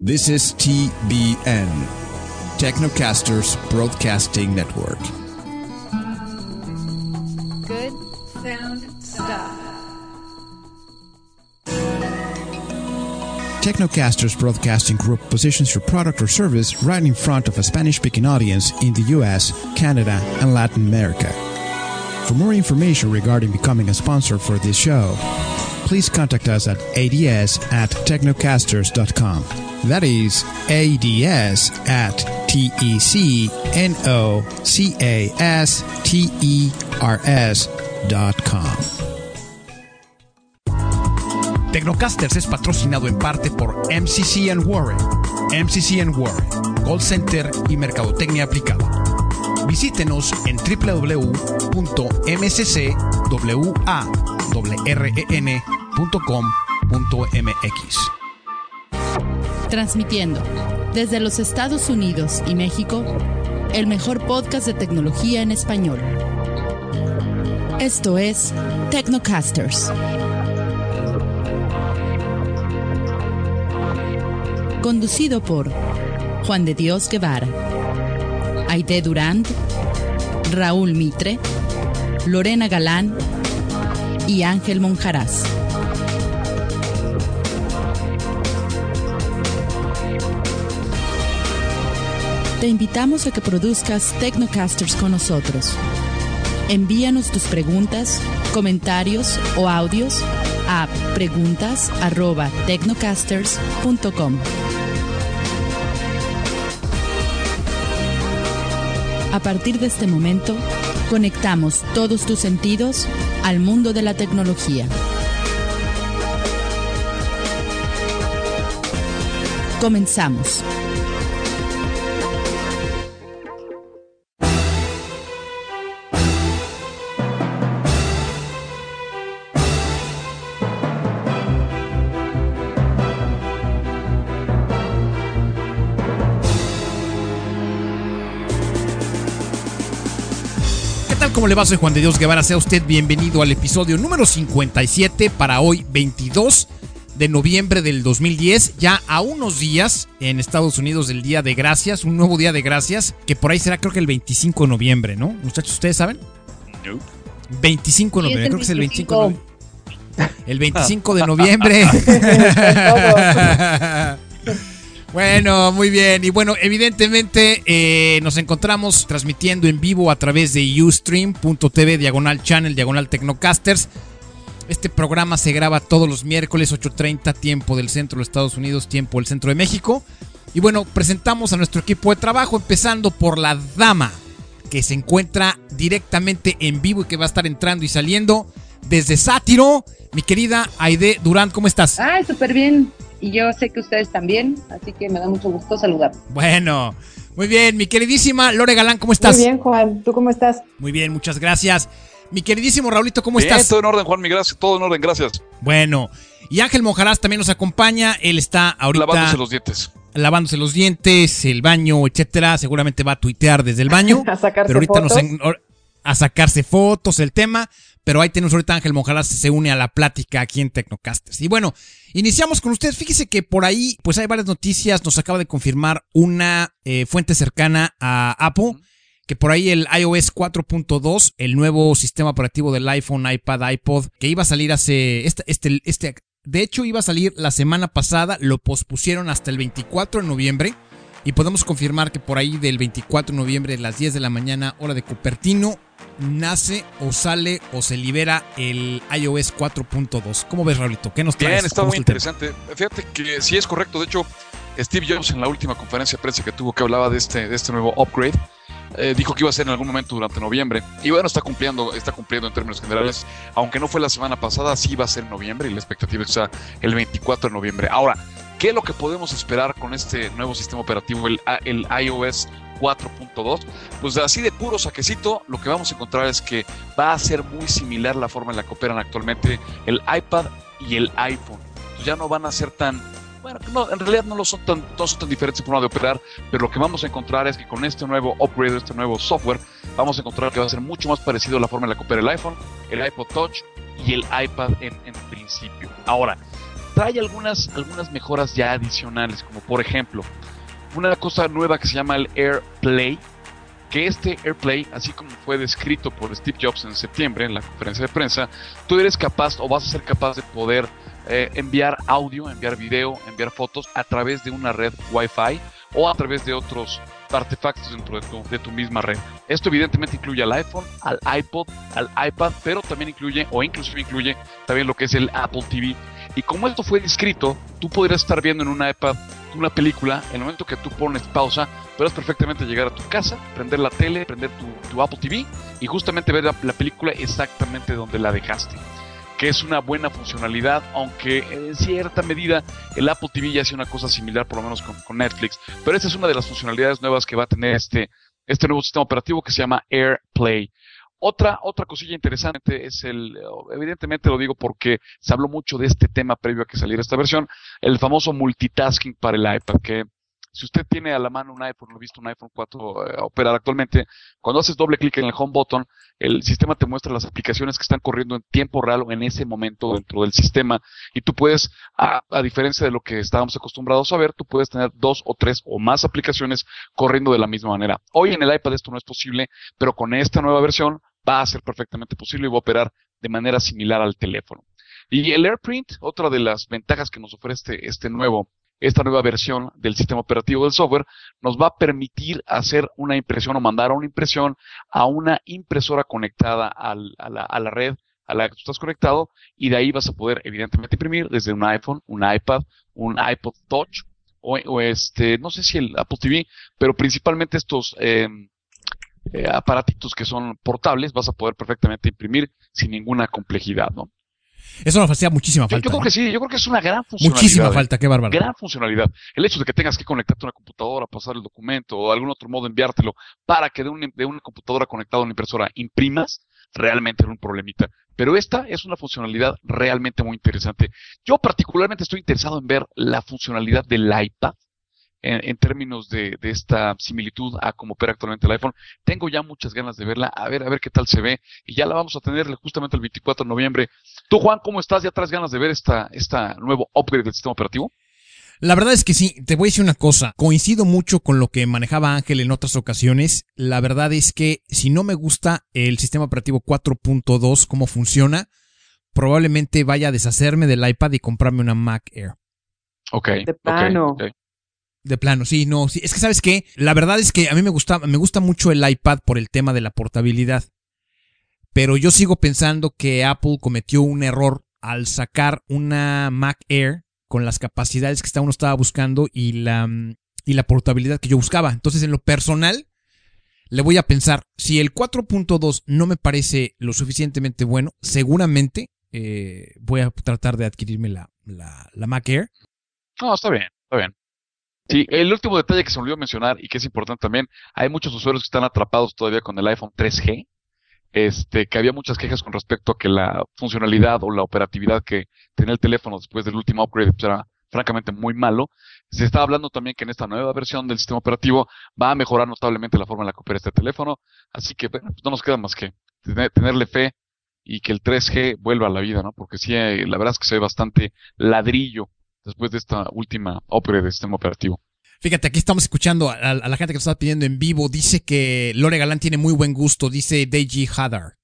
This is TBN, Technocasters Broadcasting Network. Good sound stuff. Technocasters Broadcasting Group positions your product or service right in front of a Spanish-speaking audience in the US, Canada, and Latin America. For more information regarding becoming a sponsor for this show, please contact us at ads@technocasters.com. That is ads@technocasters.com. Technocasters es patrocinado en parte por MCC & Warren. MCC & Warren, call center y mercadotecnia aplicada. Visítenos en www.mccwarren.com.mx. Transmitiendo desde los Estados Unidos y México, el mejor podcast de tecnología en español. Esto es Technocasters. Conducido por Juan de Dios Guevara, Aide Durand, Raúl Mitre, Lorena Galán y Ángel Monjaraz. Te invitamos a que produzcas Technocasters con nosotros. Envíanos tus preguntas, comentarios o audios a preguntas@technocasters.com. A partir de este momento, conectamos todos tus sentidos al mundo de la tecnología. Comenzamos. ¿Cómo le va? Soy Juan de Dios Guevara. Sea usted bienvenido al episodio número 57 para hoy, 22 de noviembre del 2010. Ya a unos días en Estados Unidos del Día de Gracias, un nuevo Día de Gracias, que por ahí será creo que el 25 de noviembre, ¿no? Muchachos, ¿ustedes saben? No. 25 de noviembre, creo que es el 25 de noviembre. El 25 de noviembre. Bueno, muy bien. Y bueno, evidentemente nos encontramos transmitiendo en vivo a través de ustream.tv/channel Technocasters. Este programa se graba todos los miércoles 8:30 tiempo del centro de Estados Unidos, tiempo del centro de México. Y bueno, presentamos a nuestro equipo de trabajo, empezando por la dama que se encuentra directamente en vivo y que va a estar entrando y saliendo desde Sátiro. Mi querida Aide Durand, ¿cómo estás? Ay, súper bien. Y yo sé que ustedes también, así que me da mucho gusto saludar. Bueno, muy bien. Mi queridísima Lore Galán, ¿cómo estás? Muy bien, Juan. ¿Tú cómo estás? Muy bien, muchas gracias. Mi queridísimo Raulito, ¿cómo estás? Todo en orden, Juan, mi gracias. Todo en orden, gracias. Bueno, y Ángel Monjaraz también nos acompaña. Él está ahorita lavándose los dientes, el baño, etcétera. Seguramente va a tuitear desde el baño. A sacarse pero ahorita fotos. A sacarse fotos, el tema. Pero ahí tenemos ahorita Ángel Monjaraz, se une a la plática aquí en Technocasters. Y bueno, iniciamos con ustedes. Fíjese que por ahí pues hay varias noticias. Nos acaba de confirmar una fuente cercana a Apple, que por ahí el iOS 4.2, el nuevo sistema operativo del iPhone, iPad, iPod, que iba a salir de hecho iba a salir la semana pasada, lo pospusieron hasta el 24 de noviembre. Y podemos confirmar que por ahí del 24 de noviembre a las 10 de la mañana, hora de Cupertino, nace o sale o se libera el iOS 4.2. ¿Cómo ves, Raulito? ¿Qué nos traes? Bien, está muy interesante. Fíjate que sí es correcto. De hecho, Steve Jobs en la última conferencia de prensa que tuvo, que hablaba de este nuevo upgrade, dijo que iba a ser en algún momento durante noviembre. Y bueno, está cumpliendo en términos generales. Aunque no fue la semana pasada, sí va a ser en noviembre y la expectativa es que sea el 24 de noviembre. Ahora, ¿qué es lo que podemos esperar con este nuevo sistema operativo, el iOS 4.2? Pues así de puro saquecito, lo que vamos a encontrar es que va a ser muy similar la forma en la que operan actualmente el iPad y el iPhone. Entonces ya no van a ser tan... Bueno, no, en realidad no son tan diferentes en forma de operar, pero lo que vamos a encontrar es que con este nuevo upgrade, este nuevo software, vamos a encontrar que va a ser mucho más parecido a la forma en la que opera el iPhone, el iPod Touch y el iPad en principio. Ahora, trae algunas mejoras ya adicionales, como por ejemplo, una cosa nueva que se llama el AirPlay, que este AirPlay, así como fue descrito por Steve Jobs en septiembre en la conferencia de prensa, tú eres capaz o vas a ser capaz de poder enviar audio, enviar video, enviar fotos a través de una red Wi-Fi o a través de otros artefactos dentro de tu misma red. Esto evidentemente incluye al iPhone, al iPod, al iPad, pero también incluye también lo que es el Apple TV. Y como esto fue descrito, tú podrías estar viendo en un iPad una película, en el momento que tú pones pausa, puedes perfectamente llegar a tu casa, prender la tele, prender tu Apple TV y justamente ver la película exactamente donde la dejaste, que es una buena funcionalidad, aunque en cierta medida el Apple TV ya hace una cosa similar, por lo menos con Netflix, pero esta es una de las funcionalidades nuevas que va a tener este nuevo sistema operativo que se llama AirPlay. Otra cosilla interesante es evidentemente lo digo porque se habló mucho de este tema previo a que saliera esta versión, el famoso multitasking para el iPad, que si usted tiene a la mano un iPhone, lo he visto un iPhone 4 operar actualmente, cuando haces doble clic en el home button, el sistema te muestra las aplicaciones que están corriendo en tiempo real o en ese momento dentro del sistema, y tú puedes, a diferencia de lo que estábamos acostumbrados a ver, tú puedes tener 2 o 3 o más aplicaciones corriendo de la misma manera. Hoy en el iPad esto no es posible, pero con esta nueva versión va a ser perfectamente posible y va a operar de manera similar al teléfono. Y el AirPrint, otra de las ventajas que nos ofrece esta nueva versión del sistema operativo del software, nos va a permitir hacer una impresión o mandar una impresión a una impresora conectada a la red a la que tú estás conectado, y de ahí vas a poder evidentemente imprimir desde un iPhone, un iPad, un iPod Touch o no sé si el Apple TV, pero principalmente estos aparatitos que son portables, vas a poder perfectamente imprimir sin ninguna complejidad, ¿no? Eso nos hacía muchísima falta. Yo creo que sí, yo creo que es una gran funcionalidad. Muchísima falta, qué bárbaro. Gran funcionalidad. El hecho de que tengas que conectarte a una computadora, pasar el documento o de algún otro modo enviártelo para que de una computadora conectada a una impresora imprimas, realmente era un problemita. Pero esta es una funcionalidad realmente muy interesante. Yo particularmente estoy interesado en ver la funcionalidad del iPad en términos de esta similitud a cómo opera actualmente el iPhone. Tengo ya muchas ganas de verla, a ver qué tal se ve, y ya la vamos a tener justamente el 24 de noviembre. Tú, Juan, ¿cómo estás? ¿Ya traes ganas de ver esta nuevo upgrade del sistema operativo? La verdad es que sí, te voy a decir una cosa, coincido mucho con lo que manejaba Ángel en otras ocasiones. La verdad es que si no me gusta el sistema operativo 4.2, cómo funciona, probablemente vaya a deshacerme del iPad y comprarme una Mac Air. Ok. De plano. Okay. De plano, sí, no, sí. Es que, ¿sabes qué? La verdad es que a mí me gusta mucho el iPad por el tema de la portabilidad. Pero yo sigo pensando que Apple cometió un error al sacar una Mac Air con las capacidades que uno estaba buscando y la portabilidad que yo buscaba. Entonces, en lo personal, le voy a pensar, si el 4.2 no me parece lo suficientemente bueno, seguramente voy a tratar de adquirirme la Mac Air. No, está bien, está bien. Sí, el último detalle que se me olvidó mencionar y que es importante también, hay muchos usuarios que están atrapados todavía con el iPhone 3G, que había muchas quejas con respecto a que la funcionalidad o la operatividad que tenía el teléfono después del último upgrade pues era francamente muy malo. Se está hablando también que en esta nueva versión del sistema operativo va a mejorar notablemente la forma en la que opera este teléfono, así que bueno, pues no nos queda más que tenerle fe y que el 3G vuelva a la vida, ¿no? Porque sí, la verdad es que se ve bastante ladrillo después de esta última upgrade del sistema operativo. Fíjate, aquí estamos escuchando a la gente que nos está pidiendo en vivo. Dice que Lore Galán tiene muy buen gusto, dice Deji Hadar.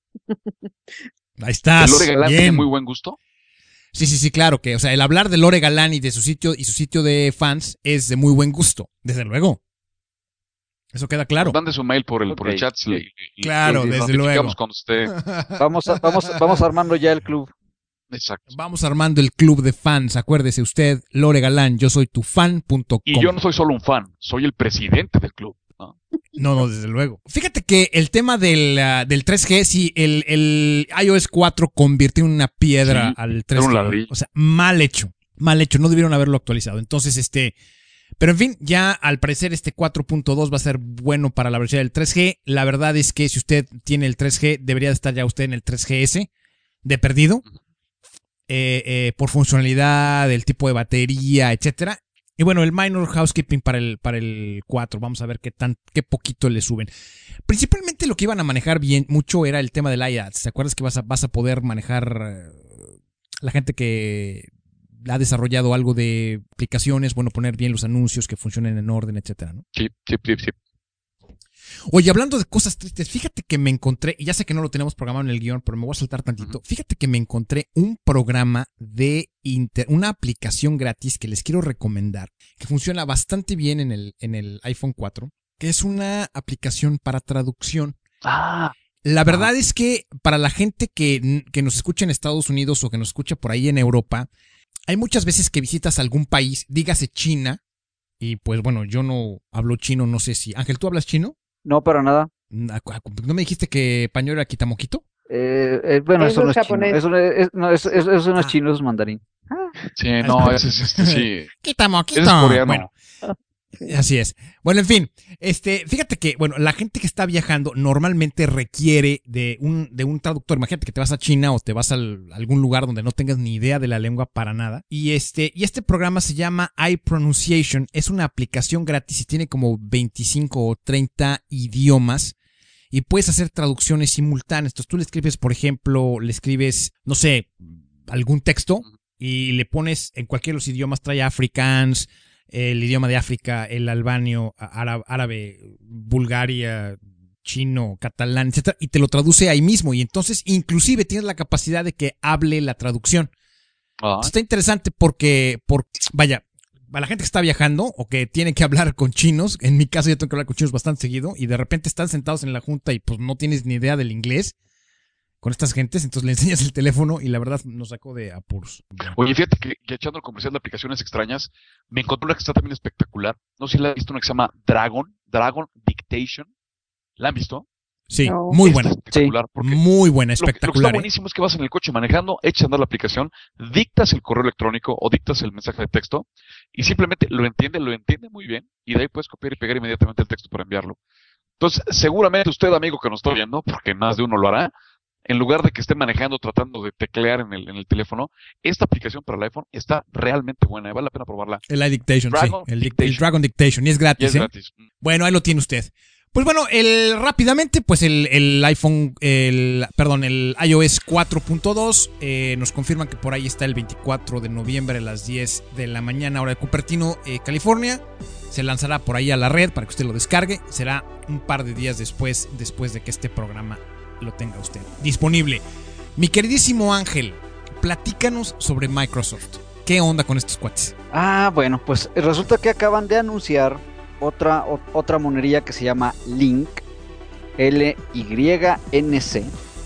Ahí estás. ¿Lore Galán tiene muy buen gusto? Sí, claro que, o sea, el hablar de Lore Galán y de su sitio de fans es de muy buen gusto, desde luego. Eso queda claro. Mande su mail por el chat. Claro, desde luego. Cuando esté. Vamos armando ya el club. Exacto. Vamos armando el club de fans. Acuérdese usted, Lore Galán, yo soy tu fan.com. Y yo no soy solo un fan, soy el presidente del club. No, desde luego. Fíjate que el tema del 3G, sí, el iOS 4 convirtió en una piedra al 3G. O sea, mal hecho, no debieron haberlo actualizado. Entonces, pero en fin, ya al parecer este 4.2 va a ser bueno para la velocidad del 3G. La verdad es que si usted tiene el 3G, debería estar ya usted en el 3GS, de perdido. Por funcionalidad, el tipo de batería, etcétera. Y bueno, el minor housekeeping para el 4, vamos a ver qué poquito le suben. Principalmente lo que iban a manejar bien mucho era el tema del iAds. ¿Te acuerdas que vas a poder manejar la gente que ha desarrollado algo de aplicaciones, bueno, poner bien los anuncios, que funcionen en orden, etcétera, ¿no? Sí. Oye, hablando de cosas tristes, fíjate que me encontré, y ya sé que no lo tenemos programado en el guión, pero me voy a saltar tantito. Fíjate que me encontré un programa una aplicación gratis que les quiero recomendar, que funciona bastante bien en el iPhone 4, que es una aplicación para traducción. La verdad es que para la gente que nos escucha en Estados Unidos o que nos escucha por ahí en Europa, hay muchas veces que visitas algún país, dígase China, y pues bueno, yo no hablo chino, no sé si... Ángel, ¿tú hablas chino? No, para nada. ¿No me dijiste que paño era Kitamoquito? Bueno, eso Eso no es es chino. japonés. Eso no es chino, eso es mandarín. Sí, no, ese es sí. Kitamoquito. Ese es coreano. Bueno, así es. Bueno, en fin, fíjate que, bueno, la gente que está viajando normalmente requiere de un traductor. Imagínate que te vas a China o te vas a algún lugar donde no tengas ni idea de la lengua para nada. Y este programa se llama iPronunciation. Es una aplicación gratis y tiene como 25 o 30 idiomas. Y puedes hacer traducciones simultáneas. Entonces tú le escribes, por ejemplo, no sé, algún texto y le pones en cualquiera de los idiomas, trae Afrikaans, el idioma de África, el albanio, árabe, Bulgaria, chino, catalán, etcétera, y te lo traduce ahí mismo. Y entonces, inclusive, tienes la capacidad de que hable la traducción. Está interesante porque, vaya, a la gente que está viajando o que tiene que hablar con chinos, en mi caso yo tengo que hablar con chinos bastante seguido, y de repente están sentados en la junta y pues no tienes ni idea del inglés con estas gentes, entonces le enseñas el teléfono y la verdad nos sacó de apuros. Oye, fíjate que echando el comercial de aplicaciones extrañas, me encontré una que está también espectacular. No sé si la han visto, una que se llama Dragon Dictation. ¿La han visto? Sí, No. muy buena. Espectacular. Porque Muy buena, lo que espectacular. está buenísimo es que vas en el coche manejando, echas a andar la aplicación, dictas el correo electrónico o dictas el mensaje de texto y simplemente lo entiende muy bien y de ahí puedes copiar y pegar inmediatamente el texto para enviarlo. Entonces, seguramente usted, amigo que nos está viendo, porque más de uno lo hará, en lugar de que esté manejando tratando de teclear en el teléfono, esta aplicación para el iPhone está realmente buena, vale la pena probarla. El iDictation, Dragon sí. El Dictation. Dragon Dictation. Y es gratis, Y es gratis. Bueno, ahí lo tiene usted. Pues bueno, rápidamente, pues el iOS 4.2 nos confirman que por ahí está el 24 de noviembre a las 10 de la mañana, hora de Cupertino, California. Se lanzará por ahí a la red para que usted lo descargue. Será un par de días después de que este programa lo tenga usted disponible. Mi queridísimo Ángel, platícanos sobre Microsoft. ¿Qué onda con estos cuates? Bueno, pues resulta que acaban de anunciar otra monería que se llama Lync, L-Y-N-C,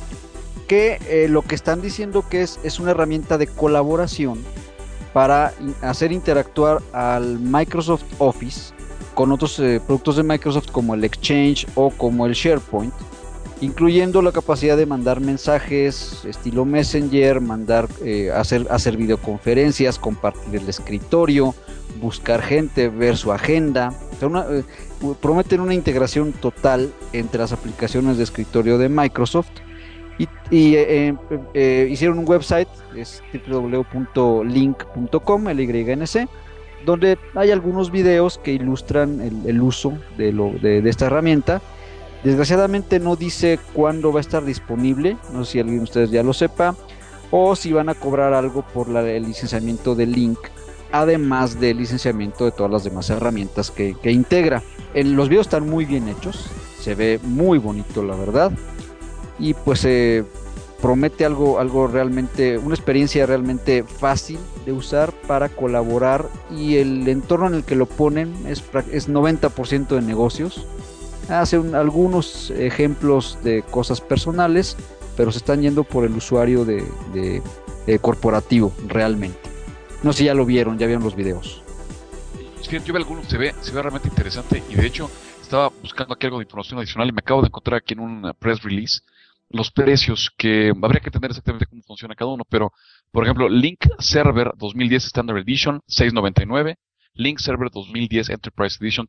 que lo que están diciendo que es una herramienta de colaboración para hacer interactuar al Microsoft Office con otros productos de Microsoft como el Exchange o como el SharePoint, incluyendo la capacidad de mandar mensajes estilo Messenger, hacer videoconferencias, compartir el escritorio, buscar gente, ver su agenda. O sea, prometen una integración total entre las aplicaciones de escritorio de Microsoft y hicieron un website, es www.lync.com, LYNC, donde hay algunos videos que ilustran el uso de esta herramienta. Desgraciadamente no dice cuándo va a estar disponible, no sé si alguien de ustedes ya lo sepa, o si van a cobrar algo por el licenciamiento de Lync, además del licenciamiento de todas las demás herramientas que integra. Los videos están muy bien hechos, se ve muy bonito la verdad, y pues promete algo realmente, una experiencia realmente fácil de usar para colaborar, y el entorno en el que lo ponen es 90% de negocios. Hace algunos ejemplos de cosas personales, pero se están yendo por el usuario de corporativo realmente. No sé si ya vieron los videos. Fíjate, yo vi algunos, se ve realmente interesante, y de hecho estaba buscando aquí algo de información adicional y me acabo de encontrar aquí en un press release los precios, que habría que entender exactamente cómo funciona cada uno, pero por ejemplo, Lync Server 2010 Standard Edition $6.99, Lync Server 2010 Enterprise Edition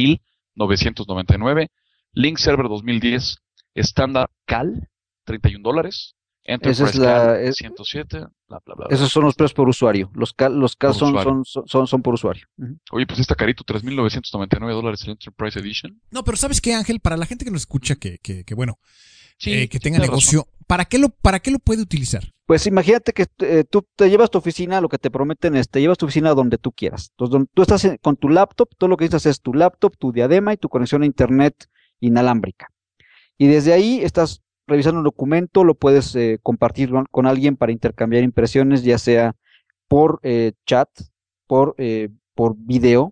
$3.999, Lync Server 2010 Standard Cal $31, Enterprise Cal 107, bla bla bla. Esos son los precios por usuario. Los Cal son por usuario. Oye, pues está carito, $3.999 el Enterprise Edition. No, pero ¿sabes qué, Ángel? Para la gente que nos escucha, que bueno, que tenga negocio, ¿para qué lo puede utilizar? Pues imagínate que tú te llevas tu oficina, lo que te prometen es, te llevas tu oficina donde tú quieras. Entonces, donde tú estás con tu laptop, todo lo que necesitas es tu laptop, tu diadema y tu conexión a internet inalámbrica. Y desde ahí estás revisando un documento, lo puedes compartir con alguien para intercambiar impresiones, ya sea por chat, por video,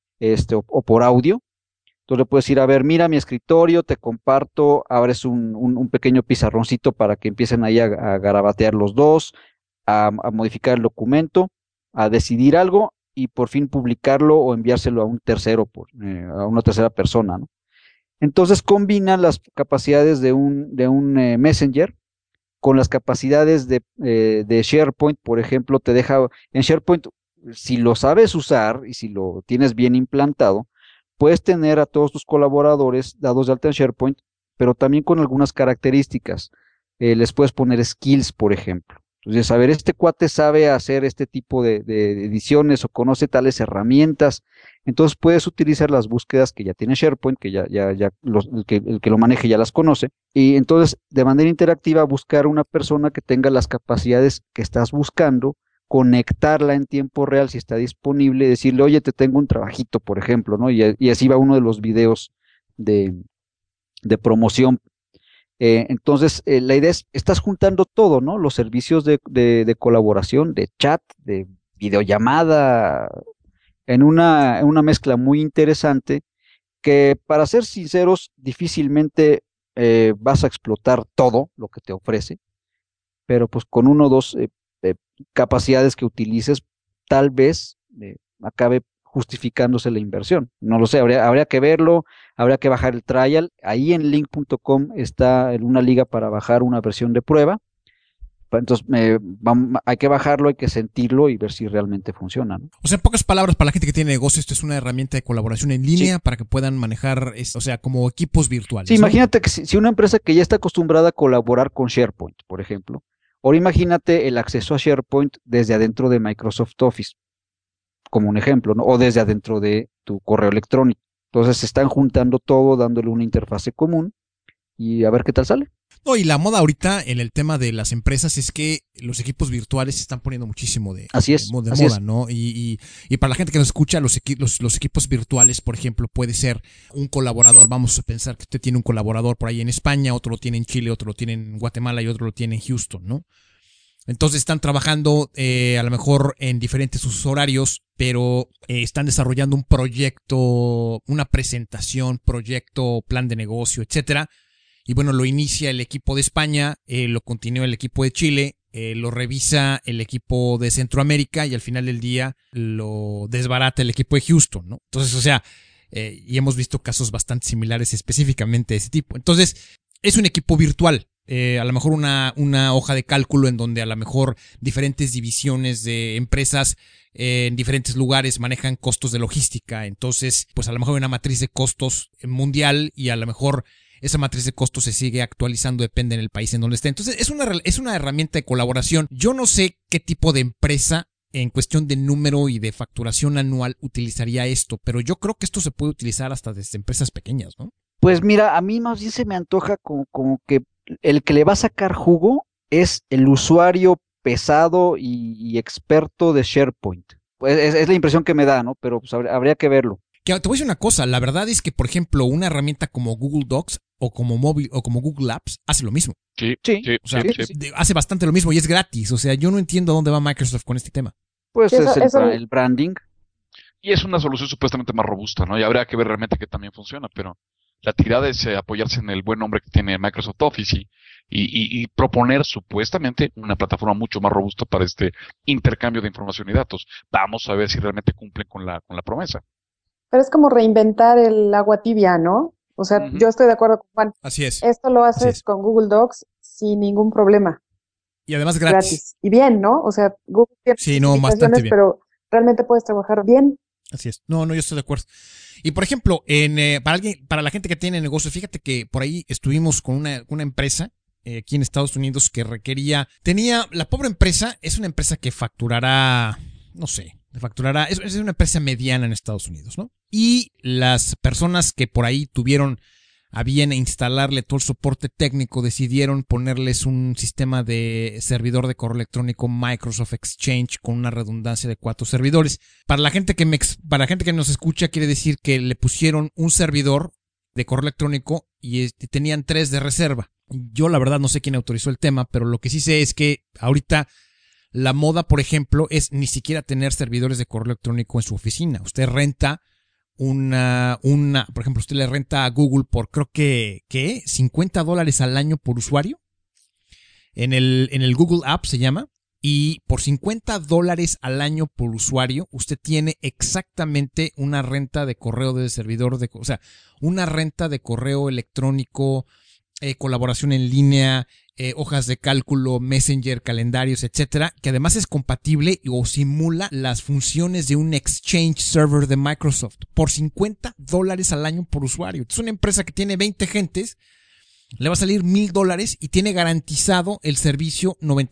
o por audio. Entonces le puedes ir a ver, mira mi escritorio, te comparto, abres un pequeño pizarroncito para que empiecen ahí a garabatear los dos, a modificar el documento, a decidir algo y por fin publicarlo o enviárselo a un tercero, a una tercera persona, ¿no? Entonces combina las capacidades de un Messenger con las capacidades de SharePoint, por ejemplo, te deja en SharePoint, si lo sabes usar y si lo tienes bien implantado, puedes tener a todos tus colaboradores dados de alta en SharePoint, pero también con algunas características. Les puedes poner skills, por ejemplo. Entonces, a ver, este cuate sabe hacer este tipo de ediciones o conoce tales herramientas. Entonces, puedes utilizar las búsquedas que ya tiene SharePoint, que el que lo maneje ya las conoce. Y entonces, de manera interactiva, buscar una persona que tenga las capacidades que estás buscando, conectarla en tiempo real si está disponible, decirle, oye, te tengo un trabajito, por ejemplo, ¿no? Y así va uno de los videos de promoción. Entonces, la idea es, estás juntando todo, ¿no? Los servicios de colaboración, de chat, de videollamada, en una mezcla muy interesante que, para ser sinceros, difícilmente vas a explotar todo lo que te ofrece, pero pues con uno o dos capacidades que utilices, tal vez acabe justificándose la inversión. No lo sé, habría que verlo, habría que bajar el trial. Ahí en link.com está una liga para bajar una versión de prueba. Entonces hay que bajarlo, hay que sentirlo y ver si realmente funciona, ¿no? O sea, en pocas palabras, para la gente que tiene negocio, esto es una herramienta de colaboración en línea para que puedan manejar, o sea, como equipos virtuales. Sí, ¿no? Imagínate que si una empresa que ya está acostumbrada a colaborar con SharePoint, por ejemplo, ahora imagínate el acceso a SharePoint desde adentro de Microsoft Office, como un ejemplo, ¿no? O desde adentro de tu correo electrónico. Entonces se están juntando todo, dándole una interfase común y a ver qué tal sale. No, y la moda ahorita en el tema de las empresas es que los equipos virtuales se están poniendo muchísimo de moda, ¿no? Y para la gente que nos escucha, los equipos virtuales, por ejemplo, puede ser un colaborador. Vamos a pensar que usted tiene un colaborador por ahí en España, otro lo tiene en Chile, otro lo tiene en Guatemala y otro lo tiene en Houston, ¿no? Entonces están trabajando a lo mejor en diferentes usos horarios, pero están desarrollando un proyecto, una presentación, proyecto, plan de negocio, etcétera. Y bueno, lo inicia el equipo de España, lo continúa el equipo de Chile, lo revisa el equipo de Centroamérica y al final del día lo desbarata el equipo de Houston, ¿no? Entonces, o sea, y hemos visto casos bastante similares específicamente de ese tipo. Entonces, es un equipo virtual. A lo mejor una hoja de cálculo en donde a lo mejor diferentes divisiones de empresas en diferentes lugares manejan costos de logística. Entonces, pues a lo mejor hay una matriz de costos mundial y a lo mejor esa matriz de costos se sigue actualizando, depende en el país en donde esté. Entonces, es una herramienta de colaboración. Yo no sé qué tipo de empresa en cuestión de número y de facturación anual utilizaría esto, pero yo creo que esto se puede utilizar hasta desde empresas pequeñas, ¿no? Pues mira, a mí más bien se me antoja como que el que le va a sacar jugo es el usuario pesado y experto de SharePoint. Pues es la impresión que me da, ¿no? Pero pues habría que verlo. Que te voy a decir una cosa, la verdad es que, por ejemplo, una herramienta como Google Docs o como móvil o como Google Apps hace lo mismo. Sí. O sea, hace bastante lo mismo y es gratis. O sea, yo no entiendo a dónde va Microsoft con este tema. Pues el branding. Y es una solución supuestamente más robusta, ¿no? Y habría que ver realmente que también funciona, pero la tirada es apoyarse en el buen nombre que tiene Microsoft Office y proponer supuestamente una plataforma mucho más robusta para este intercambio de información y datos. Vamos a ver si realmente cumplen con la promesa. Pero es como reinventar el agua tibia, ¿no? O sea, yo estoy de acuerdo con Juan. Así es. Esto lo haces con Google Docs sin ningún problema. Y además gratis. Y bien, ¿no? O sea, Google tiene bastante bien. pero realmente puedes trabajar bien. Así es. No, yo estoy de acuerdo. Y por ejemplo, para la gente que tiene negocio, fíjate que por ahí estuvimos con una empresa aquí en Estados Unidos que la pobre empresa es una empresa que facturará, no sé, es una empresa mediana en Estados Unidos, ¿no? Y las personas que por ahí tuvieron a bien instalarle todo el soporte técnico, decidieron ponerles un sistema de servidor de correo electrónico Microsoft Exchange con una redundancia de 4 servidores. Para la gente para la gente que nos escucha, quiere decir que le pusieron un servidor de correo electrónico y tenían 3 de reserva. Yo la verdad no sé quién autorizó el tema, pero lo que sí sé es que ahorita la moda, por ejemplo, es ni siquiera tener servidores de correo electrónico en su oficina. Usted renta por ejemplo, usted le renta a Google por creo que $50 al año por usuario. En el Google App se llama. Y por $50 al año por usuario, usted tiene exactamente una renta de correo de servidor, o sea, una renta de correo electrónico, colaboración en línea, hojas de cálculo, Messenger, calendarios, etcétera, que además es compatible o simula las funciones de un Exchange server de Microsoft por $50 al año por usuario. Es una empresa que tiene 20 gentes. Le va a salir $1,000 y tiene garantizado el servicio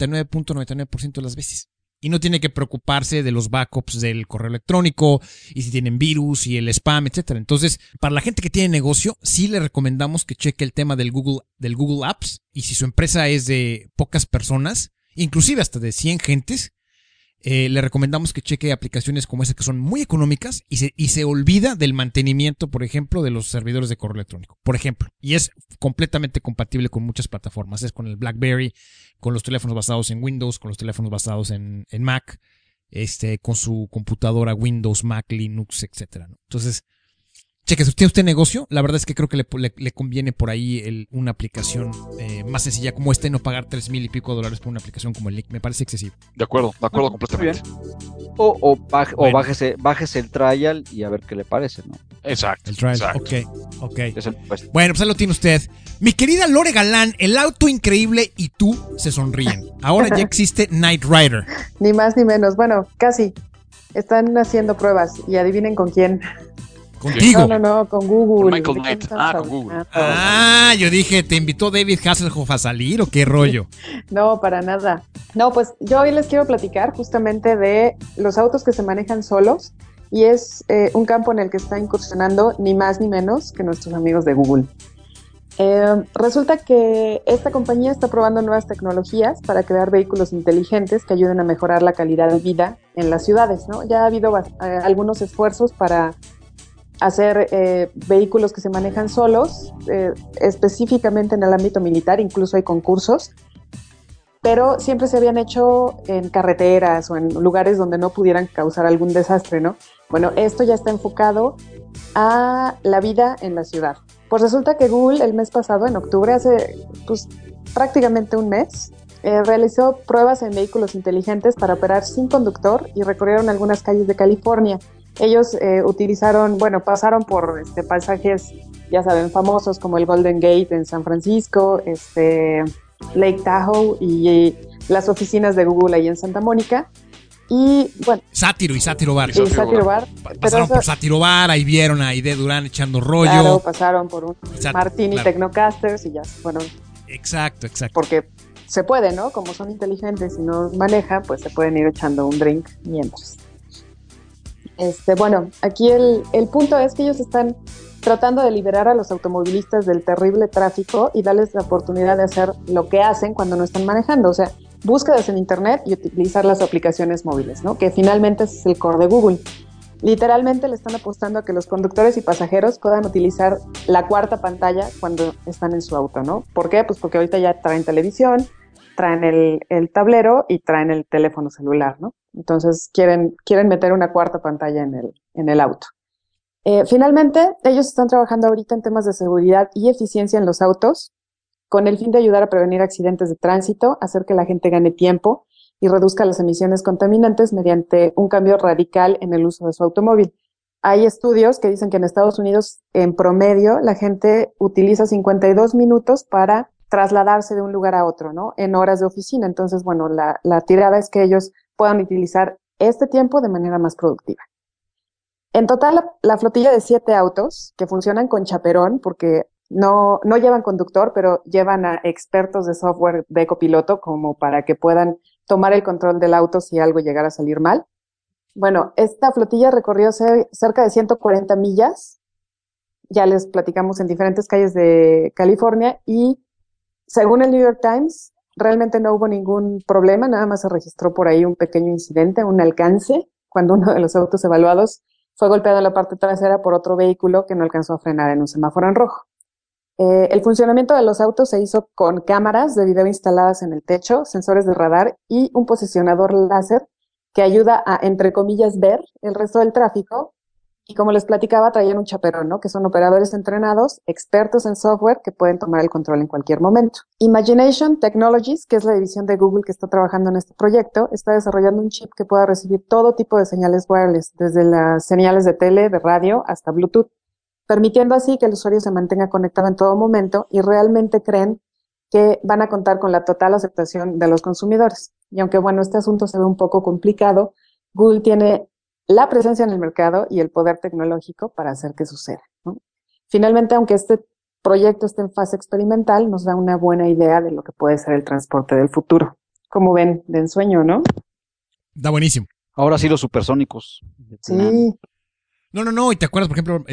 99.99% de las veces. Y no tiene que preocuparse de los backups del correo electrónico y si tienen virus y el spam, etcétera. Entonces, para la gente que tiene negocio, sí le recomendamos que cheque el tema del Google Apps. Y si su empresa es de pocas personas, inclusive hasta de 100 gentes, le recomendamos que cheque aplicaciones como esas que son muy económicas y se olvida del mantenimiento, por ejemplo, de los servidores de correo electrónico, por ejemplo. Y es completamente compatible con muchas plataformas. Es con el BlackBerry, con los teléfonos basados en Windows, con los teléfonos basados en Mac, con su computadora Windows, Mac, Linux, etcétera, ¿no? Entonces, cheque, si tiene usted negocio, la verdad es que creo que le conviene por ahí una aplicación más sencilla como esta y no pagar $3,000 y pico por una aplicación como el Link. Me parece excesivo. De acuerdo completamente. O bájese el trial y a ver qué le parece, ¿no? Exacto. El trial, exacto. ok. Es el puesto. Bueno, pues ahí lo tiene usted. Mi querida Lore Galán, el auto increíble y tú se sonríen. Ahora ya existe Knight Rider. Ni más ni menos. Bueno, casi. Están haciendo pruebas y adivinen con quién. Contigo. No, con Google. Michael Knight. Con Google. Yo dije, ¿te invitó David Hasselhoff a salir o qué rollo? No, para nada. No, pues yo hoy les quiero platicar justamente de los autos que se manejan solos y es un campo en el que está incursionando ni más ni menos que nuestros amigos de Google. Resulta que esta compañía está probando nuevas tecnologías para crear vehículos inteligentes que ayuden a mejorar la calidad de vida en las ciudades, ¿no? Ya ha habido algunos esfuerzos para hacer vehículos que se manejan solos, específicamente en el ámbito militar, incluso hay concursos, pero siempre se habían hecho en carreteras o en lugares donde no pudieran causar algún desastre, ¿no? Bueno, esto ya está enfocado a la vida en la ciudad. Pues resulta que Google el mes pasado, en octubre, hace prácticamente un mes, realizó pruebas en vehículos inteligentes para operar sin conductor y recorrieron algunas calles de California. Ellos pasaron por pasajes, ya saben, famosos como el Golden Gate en San Francisco, Lake Tahoe y las oficinas de Google ahí en Santa Mónica. Y bueno. Sátiro Bar. Sátiro Bar. Pasaron por Sátiro Bar, ahí vieron a Aide Durán echando rollo. Claro, pasaron por un Martini Technocasters y ya se fueron. Exacto. Porque se puede, ¿no? Como son inteligentes y no manejan, pues se pueden ir echando un drink mientras. Aquí el punto es que ellos están tratando de liberar a los automovilistas del terrible tráfico y darles la oportunidad de hacer lo que hacen cuando no están manejando, o sea, búsquedas en internet y utilizar las aplicaciones móviles, ¿no? Que finalmente es el core de Google. Literalmente le están apostando a que los conductores y pasajeros puedan utilizar la cuarta pantalla cuando están en su auto, ¿no? ¿Por qué? Pues porque ahorita ya traen televisión, traen el tablero y traen el teléfono celular, ¿no? Entonces quieren meter una cuarta pantalla en el auto. Finalmente, ellos están trabajando ahorita en temas de seguridad y eficiencia en los autos con el fin de ayudar a prevenir accidentes de tránsito, hacer que la gente gane tiempo y reduzca las emisiones contaminantes mediante un cambio radical en el uso de su automóvil. Hay estudios que dicen que en Estados Unidos, en promedio, la gente utiliza 52 minutos para trasladarse de un lugar a otro, ¿no? En horas de oficina. Entonces, bueno, la tirada es que ellos puedan utilizar este tiempo de manera más productiva. En total, la flotilla de 7 autos que funcionan con chaperón, porque no llevan conductor, pero llevan a expertos de software de copiloto como para que puedan tomar el control del auto si algo llegara a salir mal. Bueno, esta flotilla recorrió cerca de 140 millas ya les platicamos, en diferentes calles de California, y según el New York Times, realmente no hubo ningún problema, nada más se registró por ahí un pequeño incidente, un alcance, cuando uno de los autos evaluados fue golpeado en la parte trasera por otro vehículo que no alcanzó a frenar en un semáforo en rojo. El funcionamiento de los autos se hizo con cámaras de video instaladas en el techo, sensores de radar y un posicionador láser que ayuda a, entre comillas, ver el resto del tráfico. Y como les platicaba, traían un chaperón, ¿no? Que son operadores entrenados, expertos en software que pueden tomar el control en cualquier momento. Imagination Technologies, que es la división de Google que está trabajando en este proyecto, está desarrollando un chip que pueda recibir todo tipo de señales wireless, desde las señales de tele, de radio, hasta Bluetooth, permitiendo así que el usuario se mantenga conectado en todo momento, y realmente creen que van a contar con la total aceptación de los consumidores. Y aunque, bueno, este asunto se ve un poco complicado, Google tiene la presencia en el mercado y el poder tecnológico para hacer que suceda, ¿no? Finalmente, aunque este proyecto esté en fase experimental, nos da una buena idea de lo que puede ser el transporte del futuro. Como ven, de ensueño, ¿no? Da buenísimo. Ahora sí los supersónicos. Sí. No, y te acuerdas, por ejemplo,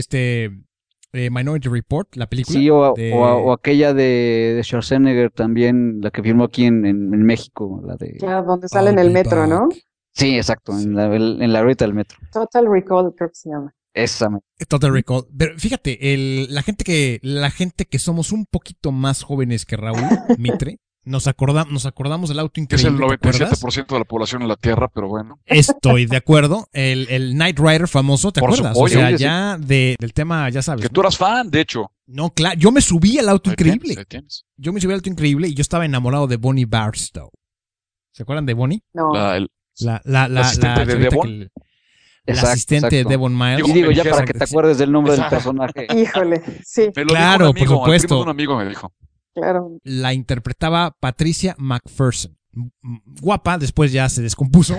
Minority Report, la película. Sí, o aquella de Schwarzenegger también, la que filmó aquí en México, la de... Claro, donde sale en el metro, ¿no? Sí, exacto, en la ruta del metro. Total Recall, creo que se llama. Esa. Total Recall. Pero fíjate, la gente que somos un poquito más jóvenes que Raúl Mitre, nos acordamos del auto increíble. Es el 97% de la población en la Tierra, pero bueno. Estoy de acuerdo. El Knight Rider famoso, ¿te acuerdas? Supuesto, o sea, sí. ya del tema, ya sabes. Que tú eras fan, de hecho. No, claro. Yo me subí al auto Ahí increíble. tienes. Yo me subí al auto increíble y yo estaba enamorado de Bonnie Barstow. ¿Se acuerdan de Bonnie? No. La asistente de chavita Devon. la asistente de Devon Miles. Y digo, ya para que Exacto. te acuerdes del nombre del Exacto. personaje. Híjole, sí, Me lo Claro, dijo un amigo, por supuesto. el primo de un amigo me dijo. claro. La interpretaba Patricia McPherson. Guapa, después ya se descompuso.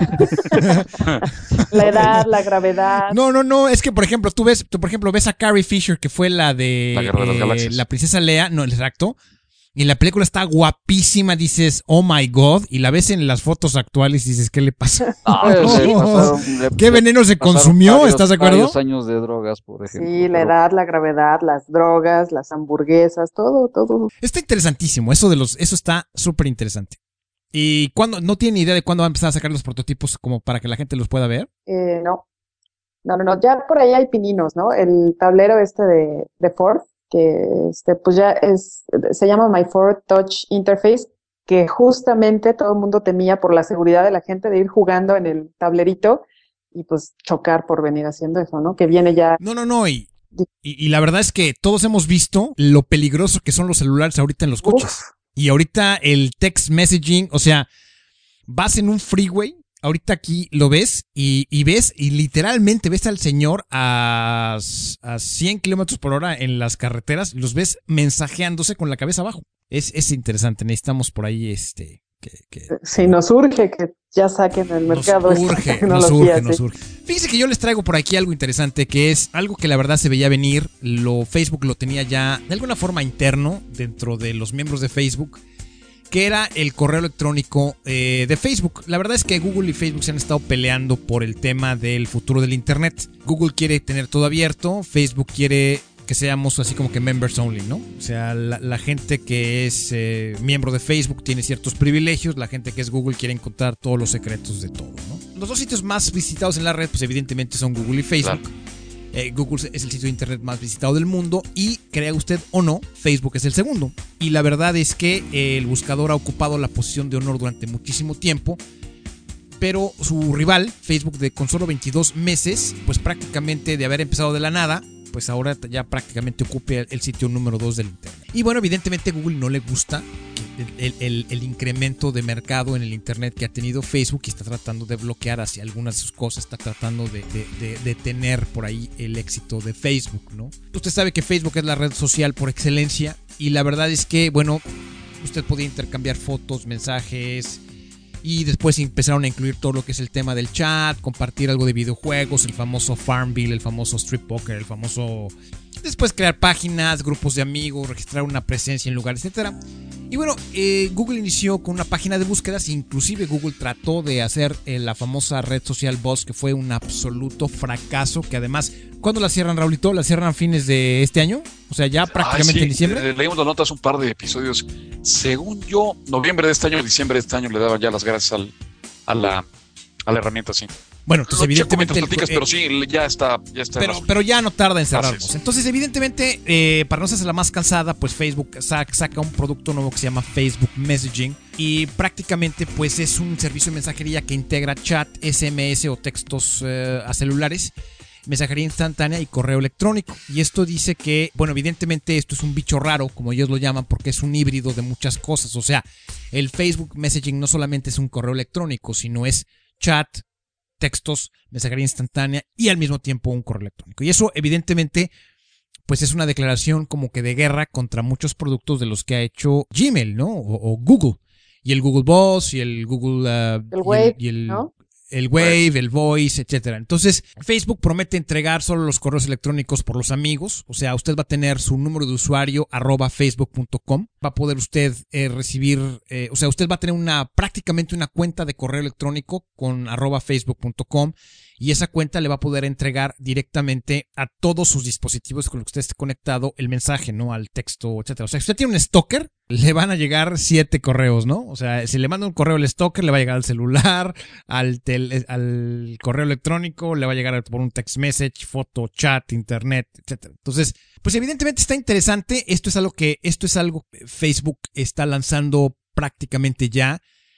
La edad, la gravedad. No, es que por ejemplo, ves a Carrie Fisher, que fue la de La Guerra de las Galaxias. la princesa Leia, no, exacto. Y la película está guapísima, dices, oh my god, y la ves en las fotos actuales y dices, ¿qué le pasa? ¿Qué veneno se consumió? ¿Estás de acuerdo? Varios años de drogas, por ejemplo. Sí, la edad, la gravedad, las drogas, las hamburguesas, todo. Está interesantísimo, eso está súper interesante. ¿Y cuándo? ¿No tienen idea de cuándo va a empezar a sacar los prototipos como para que la gente los pueda ver? No, ya por ahí hay pininos, ¿no? El tablero de Ford, que pues ya se llama My Ford Touch Interface, que justamente todo el mundo temía por la seguridad de la gente de ir jugando en el tablerito y pues chocar por venir haciendo eso, ¿no? Que viene ya. No, y la verdad es que todos hemos visto lo peligroso que son los celulares ahorita en los coches. Uf. Y ahorita el text messaging, o sea, vas en un freeway, ahorita aquí lo ves y ves y literalmente ves al señor a 100 kilómetros por hora en las carreteras, los ves mensajeándose con la cabeza abajo. Es interesante, necesitamos por ahí Sí, nos urge que ya saquen al mercado esta tecnología. Nos urge. Fíjense que yo les traigo por aquí algo interesante, que es algo que la verdad se veía venir. Facebook lo tenía ya de alguna forma interno dentro de los miembros de Facebook, que era el correo electrónico de Facebook. La verdad es que Google y Facebook se han estado peleando por el tema del futuro del Internet. Google quiere tener todo abierto, Facebook quiere que seamos así como que members only, ¿no? O sea, la gente que es miembro de Facebook tiene ciertos privilegios, la gente que es Google quiere encontrar todos los secretos de todo, ¿no? Los dos sitios más visitados en la red, pues evidentemente son Google y Facebook. Claro. Google es el sitio de internet más visitado del mundo y, crea usted o no, Facebook es el segundo. Y la verdad es que el buscador ha ocupado la posición de honor durante muchísimo tiempo, pero su rival, Facebook, con solo 22 meses, pues prácticamente de haber empezado de la nada, pues ahora ya prácticamente ocupa el sitio número 2 del internet. Y bueno, evidentemente a Google no le gusta el incremento de mercado en el internet que ha tenido Facebook y está tratando de bloquear hacia algunas de sus cosas, está tratando de tener por ahí el éxito de Facebook, ¿no? Usted sabe que Facebook es la red social por excelencia y la verdad es que, bueno, usted podía intercambiar fotos, mensajes, y después empezaron a incluir todo lo que es el tema del chat, compartir algo de videojuegos, el famoso Farmville, el famoso Strip Poker, el famoso Después crear páginas, grupos de amigos, registrar una presencia en lugares, etcétera. Y bueno, Google inició con una página de búsquedas. Inclusive Google trató de hacer la famosa red social Buzz, que fue un absoluto fracaso. Que además, ¿cuándo la cierran, Raulito? ¿La cierran a fines de este año? O sea, ya prácticamente en diciembre. Leímos las notas, un par de episodios. Según yo, noviembre de este año, diciembre de este año, le daban ya las gracias a la herramienta, sí. Bueno, entonces evidentemente... pero sí, ya está. Pero ya no tarda en cerrarnos. Gracias. Entonces, evidentemente, para no hacerse la más cansada, pues Facebook saca un producto nuevo que se llama Facebook Messaging. Y prácticamente, pues es un servicio de mensajería que integra chat, SMS o textos a celulares, mensajería instantánea y correo electrónico. Y esto dice que, bueno, evidentemente esto es un bicho raro, como ellos lo llaman, porque es un híbrido de muchas cosas. O sea, el Facebook Messaging no solamente es un correo electrónico, sino es chat, textos, mensajería instantánea y al mismo tiempo un correo electrónico. Y eso evidentemente pues es una declaración como que de guerra contra muchos productos de los que ha hecho Gmail, ¿no? O Google. Y el Google Boss y el Google... el Wave, ¿no? El Wave, el Voice, etcétera. Entonces, Facebook promete entregar solo los correos electrónicos por los amigos. O sea, usted va a tener su número de usuario @facebook.com. Va a poder usted recibir, o sea, usted va a tener prácticamente una cuenta de correo electrónico con @facebook.com. Y esa cuenta le va a poder entregar directamente a todos sus dispositivos con los que usted esté conectado el mensaje, ¿no? Al texto, etcétera. O sea, si usted tiene un stalker, le van a llegar 7 correos, ¿no? O sea, si le manda un correo al stalker, le va a llegar al celular, al correo electrónico, le va a llegar por un text message, foto, chat, internet, etcétera. Entonces, pues evidentemente está interesante. Esto es algo que Facebook está lanzando prácticamente ya.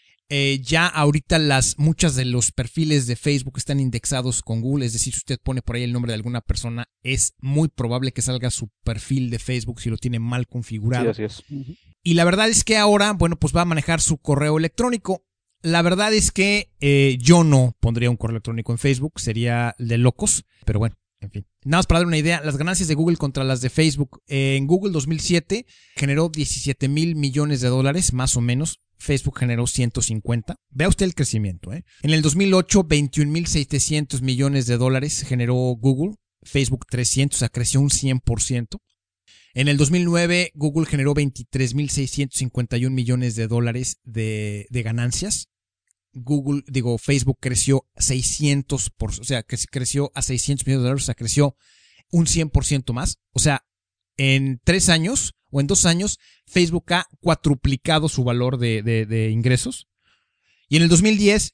Ya ahorita muchas de los perfiles de Facebook están indexados con Google, es decir, si usted pone por ahí el nombre de alguna persona, es muy probable que salga su perfil de Facebook si lo tiene mal configurado. Sí, así es. Y la verdad es que ahora, bueno, pues va a manejar su correo electrónico. La verdad es que yo no pondría un correo electrónico en Facebook, sería de locos, pero bueno, en fin. Nada más para dar una idea, las ganancias de Google contra las de Facebook. En Google 2007 generó $17,000 millones, más o menos. Facebook generó 150. Vea usted el crecimiento, ¿eh? En el 2008, $21,700 millones generó Google. Facebook 300, o sea, creció un 100%. En el 2009, Google generó $23,651 millones de ganancias. Facebook creció 600%, o sea, que creció a $600 millones, o sea, creció un 100% más. O sea, en 3 años o en 2 años, Facebook ha cuatruplicado su valor de ingresos. Y en el 2010,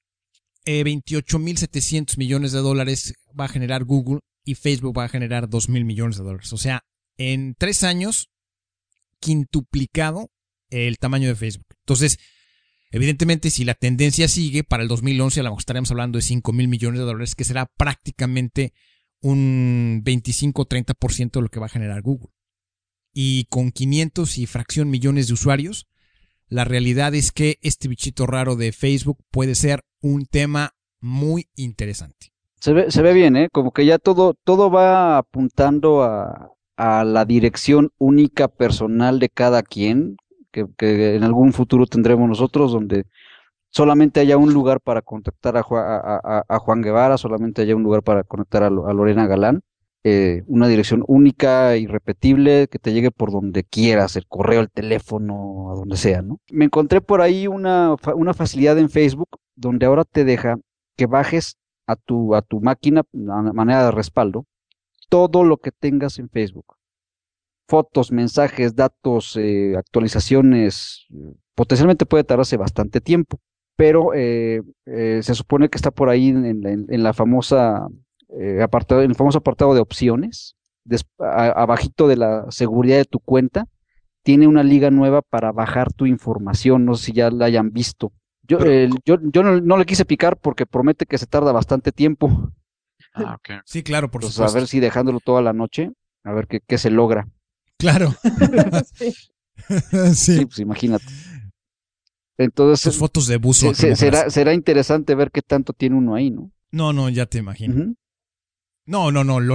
$28,700 millones va a generar Google y Facebook va a generar $2,000 millones. O sea, en 3 años, quintuplicado el tamaño de Facebook. Entonces, evidentemente, si la tendencia sigue, para el 2011 a lo mejor estaremos hablando de $5,000 millones, que será prácticamente un 25-30% de lo que va a generar Google. Y con 500 y fracción millones de usuarios, la realidad es que este bichito raro de Facebook puede ser un tema muy interesante. Se ve bien, ¿eh? Como que ya todo va apuntando a la dirección única personal de cada quien, que en algún futuro tendremos nosotros, donde solamente haya un lugar para contactar a Juan Guevara, solamente haya un lugar para conectar a Lorena Galán. Una dirección única, irrepetible, que te llegue por donde quieras, el correo, el teléfono, a donde sea, ¿no? Me encontré por ahí una facilidad en Facebook donde ahora te deja que bajes a tu máquina, a manera de respaldo, todo lo que tengas en Facebook. Fotos, mensajes, datos, actualizaciones, potencialmente puede tardarse bastante tiempo, pero se supone que está por ahí en la famosa... en el famoso apartado de opciones, abajito de la seguridad de tu cuenta, tiene una liga nueva para bajar tu información. No sé si ya la hayan visto. Yo no le quise picar porque promete que se tarda bastante tiempo. Ah, okay. Sí, claro, por Entonces, supuesto. a ver si dejándolo toda la noche, a ver qué se logra. Claro. Sí. Sí, pues imagínate. Entonces, sus fotos de buzo. será interesante ver qué tanto tiene uno ahí, ¿no? No, ya te imagino. No,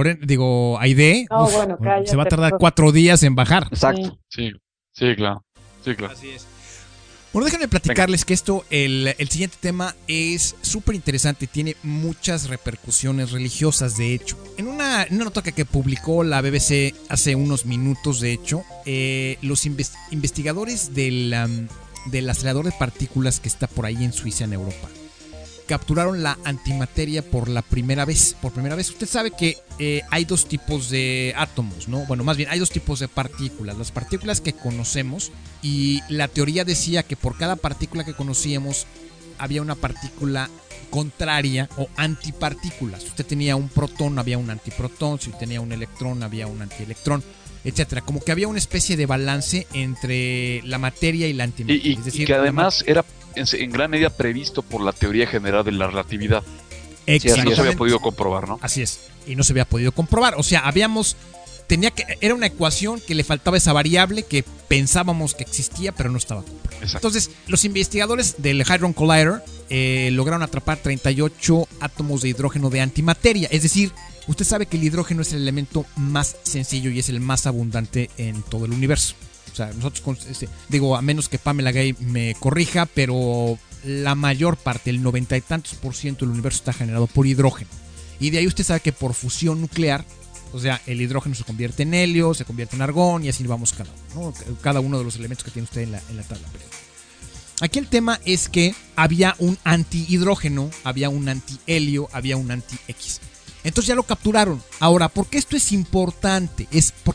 Aide, bueno, se va a tardar 4 días en bajar. Exacto. Sí, claro. Así es. Bueno, déjenme platicarles que el siguiente tema es súper interesante, tiene muchas repercusiones religiosas, de hecho. En una nota que publicó la BBC hace unos minutos, de hecho, los investigadores del acelerador de partículas que está por ahí en Suiza, en Europa, capturaron la antimateria por primera vez. Usted sabe que hay dos tipos de átomos, ¿no? Bueno, más bien hay dos tipos de partículas. Las partículas que conocemos, y la teoría decía que por cada partícula que conocíamos había una partícula contraria o antipartículas. Si usted tenía un protón, había un antiprotón. Si tenía un electrón, había un antielectrón, etcétera. Como que había una especie de balance entre la materia y la antimateria. Es decir, y que además era en gran medida previsto por la teoría general de la relatividad. Exactamente. Y no se había podido comprobar, ¿no? Así es. Y no se había podido comprobar. O sea, era una ecuación que le faltaba esa variable que pensábamos que existía, pero no estaba comprobada. Entonces, los investigadores del Hadron Collider lograron atrapar 38 átomos de hidrógeno de antimateria. Es decir, usted sabe que el hidrógeno es el elemento más sencillo y es el más abundante en todo el universo. O sea, nosotros, a menos que Pamela Gay me corrija, pero la mayor parte, el 90 y tantos % del universo está generado por hidrógeno. Y de ahí usted sabe que por fusión nuclear, o sea, el hidrógeno se convierte en helio, se convierte en argón y así vamos cada uno de los elementos que tiene usted en la tabla periódica. Aquí el tema es que había un antihidrógeno, había un antihelio, había un anti-X. Entonces ya lo capturaron. Ahora, ¿por qué esto es importante?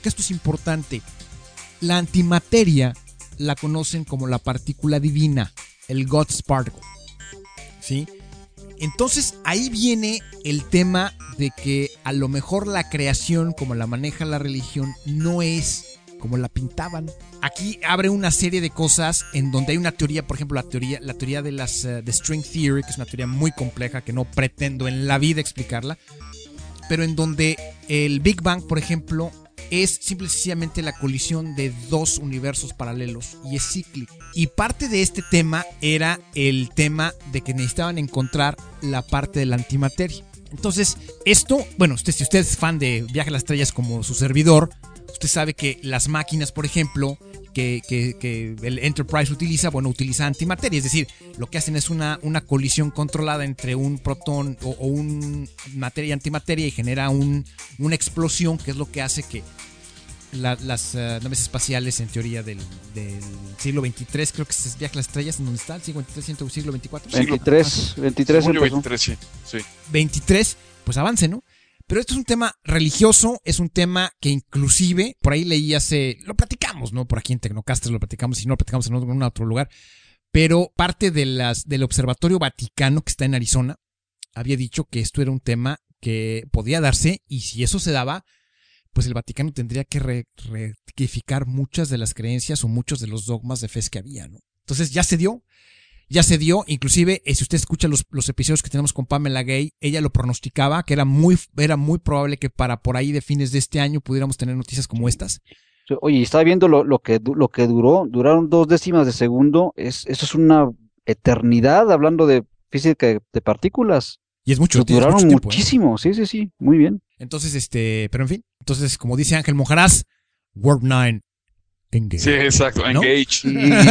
La antimateria la conocen como la partícula divina, el God's particle, ¿sí? Entonces ahí viene el tema de que a lo mejor la creación, como la maneja la religión, no es como la pintaban. Aquí abre una serie de cosas en donde hay una teoría, por ejemplo, la teoría de de string theory, que es una teoría muy compleja que no pretendo en la vida explicarla, pero en donde el Big Bang, por ejemplo, es simple y sencillamente la colisión de dos universos paralelos y es cíclico. Y parte de este tema era el tema de que necesitaban encontrar la parte de la antimateria. Entonces, esto, bueno, si usted es fan de Viaje a las Estrellas como su servidor, usted sabe que las máquinas, por ejemplo, que el Enterprise utiliza antimateria. Es decir, lo que hacen es una colisión controlada entre un protón o un materia y antimateria y genera una explosión, que es lo que hace que las naves espaciales, en teoría del siglo XXIII, creo que es Viaje a las Estrellas, ¿en dónde está? ¿El siglo XXIII, siglo XXIV? 23, pues avance, ¿no? Pero esto es un tema religioso, es un tema que inclusive, por ahí leí lo platicamos, ¿no? Por aquí en Tecnocasters lo platicamos, si no lo platicamos en algún otro lugar, pero parte del Observatorio Vaticano, que está en Arizona, había dicho que esto era un tema que podía darse, y si eso se daba, pues el Vaticano tendría que rectificar muchas de las creencias o muchos de los dogmas de fe que había, ¿no? Entonces ya se dio, inclusive si usted escucha los episodios que tenemos con Pamela Gay, ella lo pronosticaba, que era muy probable que para por ahí de fines de este año pudiéramos tener noticias como estas. Oye, estaba viendo lo que duraron 0.2 de segundo, eso es una eternidad, hablando de física de partículas. Y es mucho, duraron mucho tiempo, muchísimo, sí, muy bien. Entonces, pero en fin, como dice Ángel Monjaraz, Warp 9, engage. Sí, exacto, ¿no? engage.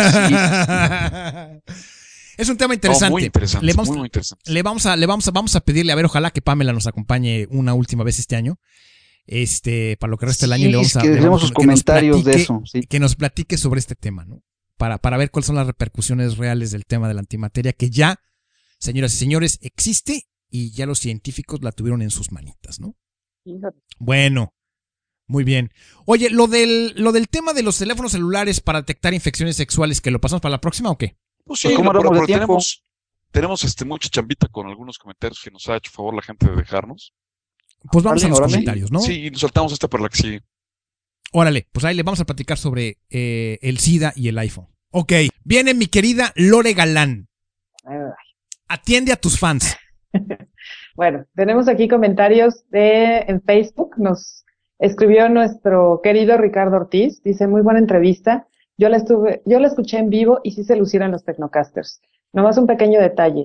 Es un tema interesante. Muy interesante, muy interesante. Vamos a pedirle, a ver, ojalá que Pamela nos acompañe una última vez este año. Para lo que resta del año, le vamos a dejemos sus comentarios de eso, sí. Que nos platique sobre este tema, ¿no? Para ver cuáles son las repercusiones reales del tema de la antimateria, que ya, señoras y señores, existe y ya los científicos la tuvieron en sus manitas, ¿no? Bueno, muy bien. Oye, lo del tema de los teléfonos celulares para detectar infecciones sexuales, ¿que lo pasamos para la próxima o qué? Pues sí, pero tenemos mucha chambita con algunos comentarios que nos ha hecho favor la gente de dejarnos. Pues vamos a los comentarios, ¿no? Sí, nos saltamos para la que sigue. Órale, pues ahí le vamos a platicar sobre el SIDA y el iPhone. Ok, viene mi querida Lore Galán. Atiende a tus fans. Bueno, tenemos aquí comentarios en Facebook. Nos escribió nuestro querido Ricardo Ortiz. Dice, muy buena entrevista. Yo la escuché en vivo y sí se lucieron los Tecnocasters. Nomás un pequeño detalle.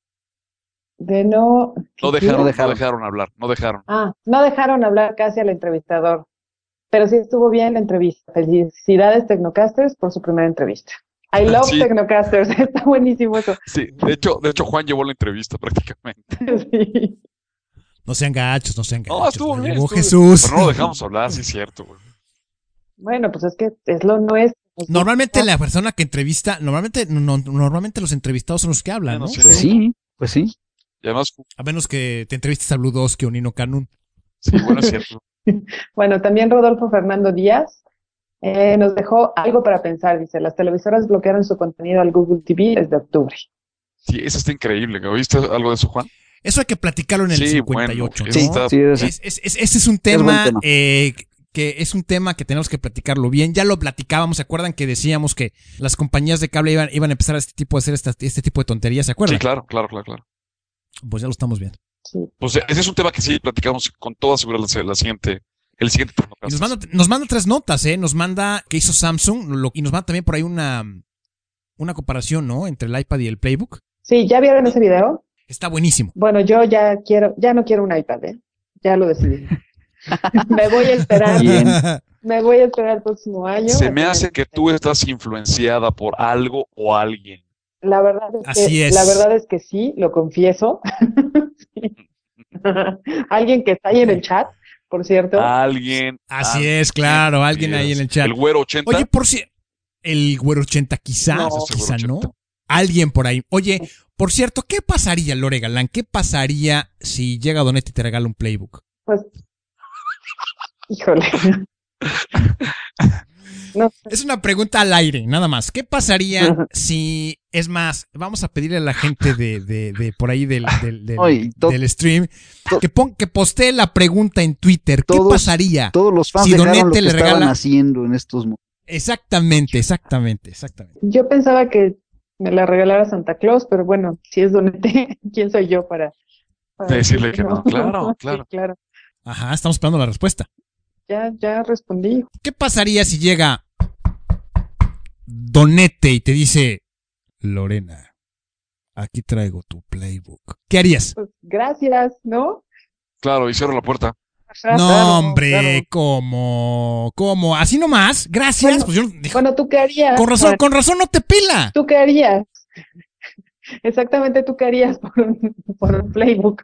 No dejaron hablar. No dejaron hablar casi al entrevistador. Pero sí estuvo bien la entrevista. Felicidades Tecnocasters por su primera entrevista. I love Sí. Technocasters, está buenísimo eso. Sí, de hecho Juan llevó la entrevista prácticamente. Sí. No sean gachos, no sean gachos. No, estuvo la bien. llevó estuvo bien. Jesús. Pero no lo dejamos hablar, sí es cierto, güey. Bueno, pues es que es lo nuestro. Normalmente la persona que entrevista, normalmente los entrevistados son los que hablan, ¿no? Bueno, sí. Pues sí. Y además, A menos que te entrevistes a Bludowski o Nino Canún. sí, bueno, es cierto. Bueno, también Rodolfo Fernando Díaz nos dejó algo para pensar. Dice, las televisoras bloquearon su contenido al Google TV desde octubre. Sí, eso está increíble. ¿Oíste algo de eso, Juan? Eso hay que platicarlo en el Sí, 58, bueno, ¿no? está- Sí, Ese es un tema, buen tema. que es un tema que tenemos que platicarlo bien. Ya lo platicábamos, ¿se acuerdan que decíamos que las compañías de cable iban a empezar a hacer este tipo de tonterías? ¿Se acuerdan? Sí, claro. Pues ya lo estamos viendo. Sí. Pues ese es un tema que sí platicamos con toda seguridad el siguiente Y nos manda 3 notas, ¿eh? Nos manda que hizo Samsung y nos manda también por ahí una comparación, ¿no? Entre el iPad y el Playbook. Sí, ¿ya vieron ese video? Está buenísimo. Bueno, yo ya no quiero un iPad, ¿eh? Ya lo decidí. Me voy a esperar. Bien. Me voy a esperar el próximo año. Se me hace que tú estás influenciada por algo o alguien. La verdad es Así que, es. La verdad es que sí, lo confieso. Sí. Alguien que está ahí en el chat, por cierto. Alguien. Así es, claro, alguien ahí en el chat. El güero 80. Oye, por si... El güero 80 quizá, No. quizá Ese güero no. 80. Alguien por ahí. Oye, por cierto, ¿qué pasaría, Lore Galán? ¿Qué pasaría si llega Donetti y te regala un Playbook? Pues, híjole. No sé. Es una pregunta al aire, nada más. ¿Qué pasaría si, es más, vamos a pedirle a la gente de por ahí del Oye, stream que postee la pregunta en Twitter? ¿Qué Todos- pasaría? Todos los fans Si dejaron Donete lo que le estaban regala- haciendo en estos momentos. Exactamente. Yo pensaba que me la regalara Santa Claus, pero bueno, si es Donete, ¿quién soy yo para Decirle que no? Claro, Sí, claro. Ajá, estamos esperando la respuesta. Ya respondí. ¿Qué pasaría si llega Donete y te dice, Lorena, aquí traigo tu Playbook? ¿Qué harías? Pues gracias, ¿no? Claro, y cierro la puerta. Ajá, No, claro, hombre, claro. ¿cómo? ¿Así nomás? Gracias. Bueno, Pues yo, Bueno, ¿tú qué harías? Juan? con razón no te pila. ¿Tú qué harías? Exactamente, ¿tú qué harías por un playbook?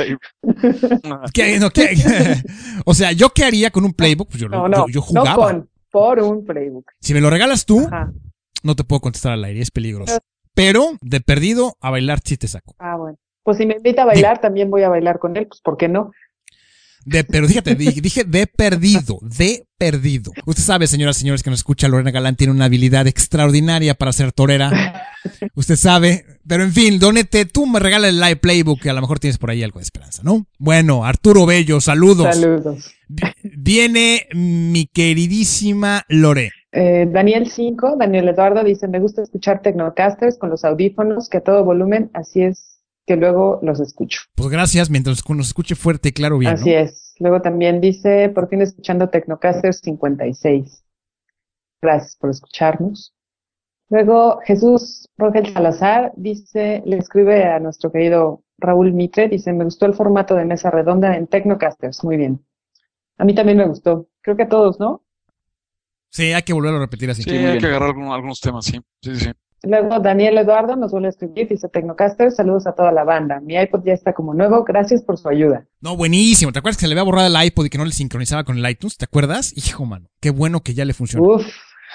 O sea, ¿yo qué haría con un Playbook? Pues yo jugaba. No por un playbook. Si me lo regalas tú, Ajá. no te puedo contestar al aire, es peligroso. Pero, de perdido, a bailar sí te saco. Ah, bueno. Pues si me invita a bailar, también voy a bailar con él, pues ¿por qué no? Pero fíjate, dije de perdido. Usted sabe, señoras y señores, que nos escucha, Lorena Galán tiene una habilidad extraordinaria para ser torera. Usted sabe. Pero en fin, Donete, tú me regalas el live Playbook, que a lo mejor tienes por ahí algo de esperanza, ¿no? Bueno, Arturo Bello, saludos. Saludos. Viene mi queridísima Lore. Daniel Eduardo dice, me gusta escuchar Tecnocasters con los audífonos, que a todo volumen, así es que luego los escucho. Pues gracias, mientras nos escuche fuerte y claro bien, Así ¿no? es. Luego también dice, por fin escuchando Tecnocasters 56. Gracias por escucharnos. Luego Jesús Rogel Salazar dice, le escribe a nuestro querido Raúl Mitre, dice, me gustó el formato de mesa redonda en Tecnocasters. Muy bien. A mí también me gustó. Creo que a todos, ¿no? Sí, hay que volverlo a repetir así. Sí, muy hay bien. que agarrar algunos temas, sí. Sí. Luego Daniel Eduardo nos vuelve a escribir, dice Tecnocasters, saludos a toda la banda. Mi iPod ya está como nuevo, gracias por su ayuda. No, buenísimo. ¿Te acuerdas que se le había borrado el iPod y que no le sincronizaba con el iTunes? ¿Te acuerdas? Hijo, mano. Qué bueno que ya le funciona. Uf.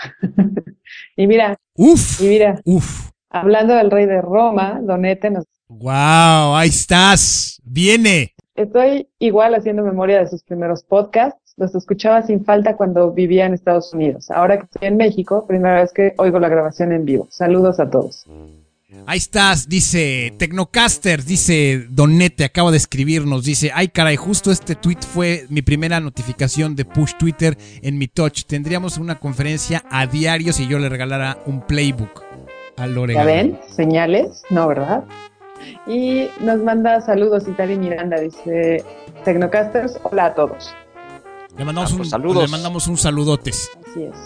Y mira, Uf. Uf. hablando del rey de Roma, Donete nos... Wow, ahí estás. Viene. Estoy igual haciendo memoria de sus primeros podcasts. Los escuchaba sin falta cuando vivía en Estados Unidos. Ahora que estoy en México, primera vez que oigo la grabación en vivo. Saludos a todos. Ahí estás, dice Tecnocaster, dice Donete, acaba de escribirnos, dice, ay caray, justo este tweet fue mi primera notificación de push Twitter en mi touch. Tendríamos una conferencia a diario si yo le regalara un Playbook a Lore ¿Ya Galán. ven? ¿Señales? No, ¿verdad? Y nos manda saludos Itari Miranda, dice Tecnocasters, hola a todos. Le mandamos, pues, saludos. le mandamos un saludotes. Así es.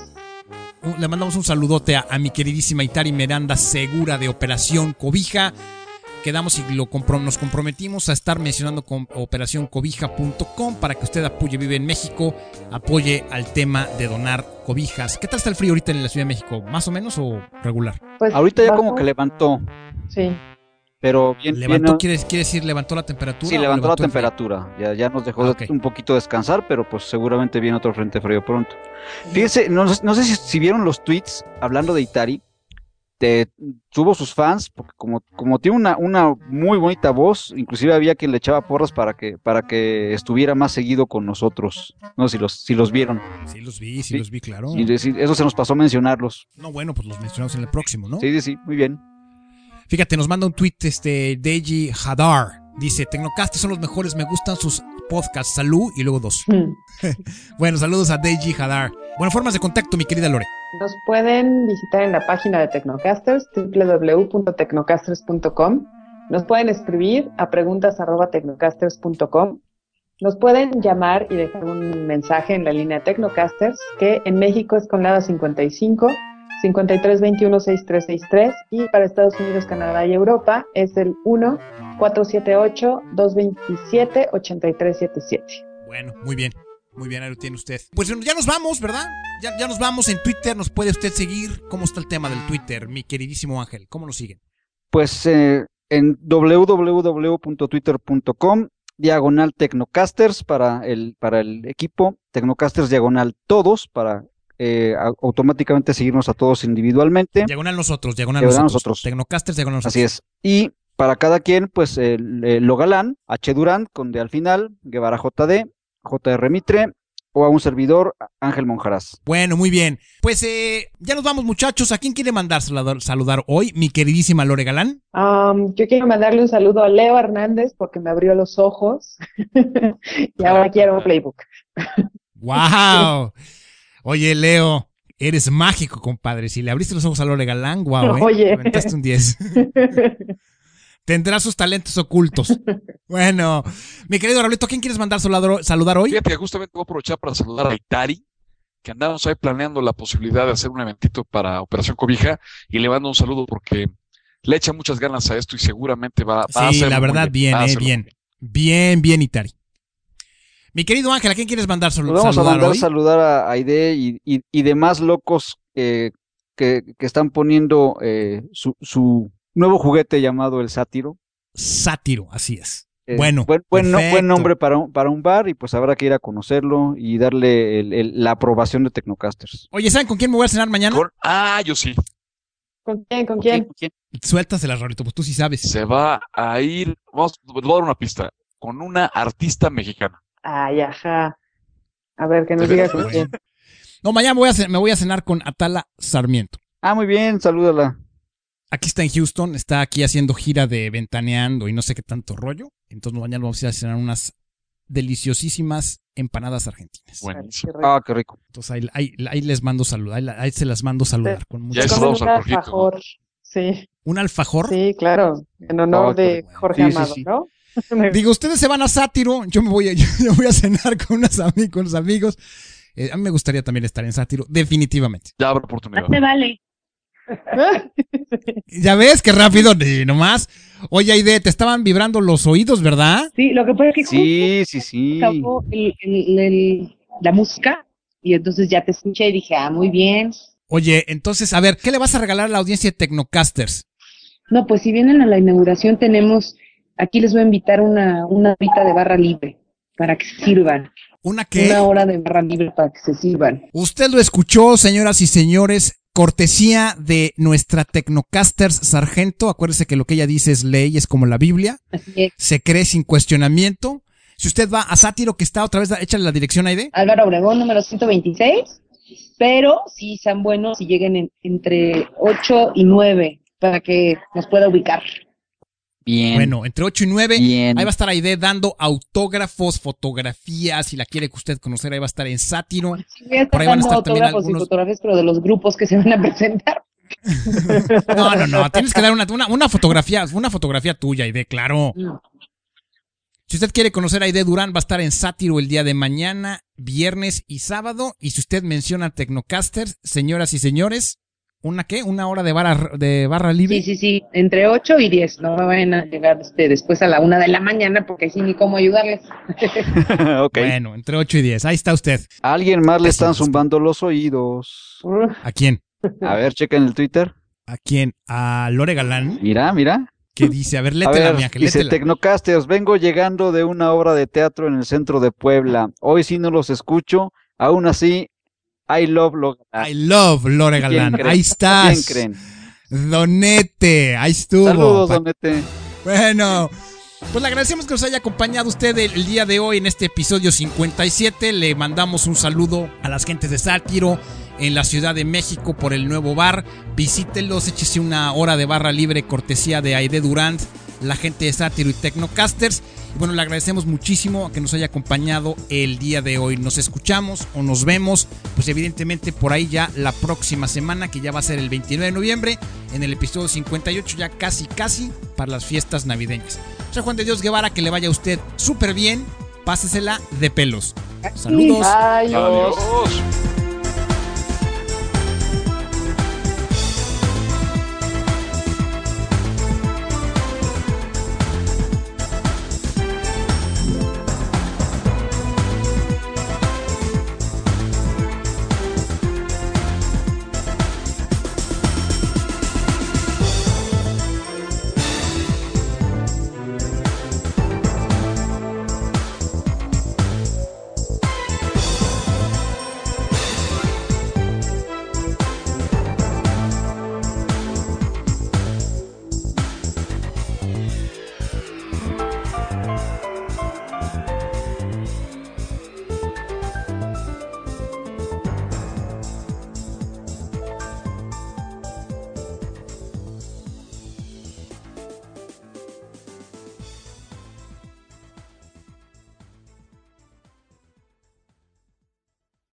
Le mandamos un saludote a mi queridísima Itari Miranda, segura de Operación Cobija. quedamos y nos comprometimos a estar mencionando con operacioncobija.com para que usted apoye Vive en México, apoye al tema de donar cobijas. ¿Qué tal está el frío ahorita en la Ciudad de México? ¿Más o menos o regular? Pues, Ahorita ya bajó. como que levantó, Sí. pero bien. ¿Levantó bien, quiere decir levantó la temperatura? Sí, o levantó la el frío? temperatura. Ya nos dejó Ok. un poquito descansar, pero pues seguramente viene otro frente frío pronto. Fíjense, no sé si vieron los tweets hablando de Itari. Tuvo sus fans, porque como tiene una muy bonita voz, inclusive había quien le echaba porras para que estuviera más seguido con nosotros. No sé si los vieron. Sí, los vi, Sí. los vi, claro. Y eso se nos pasó a mencionarlos. No, bueno, pues los mencionamos en el próximo, ¿no? Sí, muy bien. Fíjate, nos manda un tweet Deji Hadar. Dice, Tecnocast son los mejores, me gustan sus podcasts. Salud y luego 2. Bueno, saludos a Deji Hadar. Bueno, formas de contacto, mi querida Lore. Nos pueden visitar en la página de Tecnocasters, www.tecnocasters.com. Nos pueden escribir a preguntas@tecnocasters.com. Nos pueden llamar y dejar un mensaje en la línea de Tecnocasters, que en México es con la 55 5321-6363, y para Estados Unidos, Canadá y Europa es el 1-478-227-8377. Bueno, muy bien. Muy bien, ahí lo tiene usted. Pues ya nos vamos, ¿verdad? Ya nos vamos en Twitter, nos puede usted seguir. ¿Cómo está el tema del Twitter, mi queridísimo Ángel? ¿Cómo nos siguen? Pues en www.twitter.com/Tecnocasters para el equipo, Tecnocasters /todos para automáticamente seguirnos a todos individualmente. Diagonal nosotros. Tecnocasters, diagonal nosotros. Así es. Y para cada quien, pues Logalán, H. Durán, con D al final, Guevara JD, JR Mitre, o a un servidor, Ángel Monjaraz. Bueno, muy bien. Pues ya nos vamos, muchachos. ¿A quién quiere mandar saludar hoy? Mi queridísima Lore Galán. Yo quiero mandarle un saludo a Leo Hernández porque me abrió los ojos y ahora quiero un playbook. ¡Wow! Oye, Leo, eres mágico, compadre. Si le abriste los ojos a Lore Galán, guau, Oye. Te aventaste un 10. Tendrá sus talentos ocultos. Bueno, mi querido Raulito, ¿a quién quieres mandar saludar hoy? Fíjate que justamente voy a aprovechar para saludar a Itari, que andamos ahí planeando la posibilidad de hacer un eventito para Operación Cobija, y le mando un saludo porque le echa muchas ganas a esto y seguramente va a hacerlo. Sí, la verdad, muy bien. Va a hacerlo muy bien. Bien, Itari. Mi querido Ángel, ¿a quién quieres mandar Pues vamos a saludar mandar hoy? saludar a Aide y demás locos que están poniendo su nuevo juguete llamado el Sátiro. Sátiro, así es. Bueno, buen perfecto. nombre para un bar, y pues habrá que ir a conocerlo y darle la aprobación de Tecnocasters. Oye, ¿saben con quién me voy a cenar mañana? Yo sí. ¿Con quién? Suéltaselas, Raulito, pues tú sí sabes. Se va a ir, les voy a dar una pista, con una artista mexicana. Ay, ajá. A ver, que nos ¿De diga veras? con quién. No, mañana me voy a cenar con Atala Sarmiento. Ah, muy bien, salúdala. Aquí está en Houston, está aquí haciendo gira de ventaneando y no sé qué tanto rollo. Entonces mañana vamos a ir a cenar unas deliciosísimas empanadas argentinas. Buenísimo. Ah, qué rico. Entonces ahí les mando saludar, ahí se las mando saludar con mucho Ya gusto. saludamos Comen al un Jorgito. alfajor. Sí, ¿Un alfajor? sí, claro. En honor qué de bueno. Jorge Sí, Amado, sí. ¿no? Digo, ustedes se van a Sátiro, yo voy a cenar con unos amigos. A mí me gustaría también estar en Sátiro, definitivamente. Ya habrá oportunidad. vale. Ya ves, qué rápido, nomás. Oye, Aide, te estaban vibrando los oídos, ¿verdad? Sí, lo que pasa es que justo Sí. acabó la música y entonces ya te escuché y dije, muy bien. Oye, entonces, a ver, ¿qué le vas a regalar a la audiencia de Tecnocasters? No, pues si vienen a la inauguración aquí les voy a invitar una horita de barra libre para que se sirvan. ¿Una qué? Una hora de barra libre para que se sirvan. Usted lo escuchó, señoras y señores, cortesía de nuestra Tecnocasters Sargento. Acuérdese que lo que ella dice es ley, es como la Biblia. Así es. Se cree sin cuestionamiento. Si usted va a Sátiro, que está otra vez, échale la dirección, Aide. Álvaro Obregón, número 126, pero sí sean buenos y lleguen entre 8 y 9 para que nos pueda ubicar. Bien. Bueno, entre 8 y 9, Bien. ahí va a estar Aide dando autógrafos, fotografías, si la quiere que usted conocer, ahí va a estar en Sátiro. Sí, voy a estar Por ahí van a dando estar también autógrafos y algunos. fotografías, pero de los grupos que se van a presentar. No, tienes que dar una fotografía tuya, Aide, claro. No. Si usted quiere conocer a Aide Durán, va a estar en Sátiro el día de mañana, viernes y sábado. Y si usted menciona Tecnocasters, señoras y señores, ¿Una qué? ¿Una hora de barra libre? Sí, entre 8 y 10, no me vayan a llegar después a la 1 de la mañana porque así ni cómo ayudarles. Okay. Bueno, entre 8 y 10, ahí está usted. A alguien más le están zumbando los oídos. ¿A quién? A ver, chequen el Twitter. ¿A quién? ¿A Lore Galán? Mira. ¿Qué dice? A ver, A létela, ver, mi ángel, dice létela. Tecnocasters, vengo llegando de una obra de teatro en el centro de Puebla. Hoy sí no los escucho, aún así, I love Lore Galán. Ahí estás. ¿Quién creen? Donete, ahí estuvo. Saludos, Donete. Bueno, pues le agradecemos que nos haya acompañado usted el día de hoy en este episodio 57. Le mandamos un saludo a las gentes de Sátiro en la Ciudad de México por el nuevo bar. Visítelos, échese una hora de barra libre cortesía de Aide Durant, la gente de Sátiro y Tecnocasters. Y bueno, le agradecemos muchísimo que nos haya acompañado el día de hoy. Nos escuchamos o nos vemos, pues evidentemente por ahí ya la próxima semana, que ya va a ser el 29 de noviembre, en el episodio 58, ya casi para las fiestas navideñas. Soy Juan de Dios Guevara, que le vaya a usted súper bien, pásesela de pelos. Saludos. Adiós. Adiós.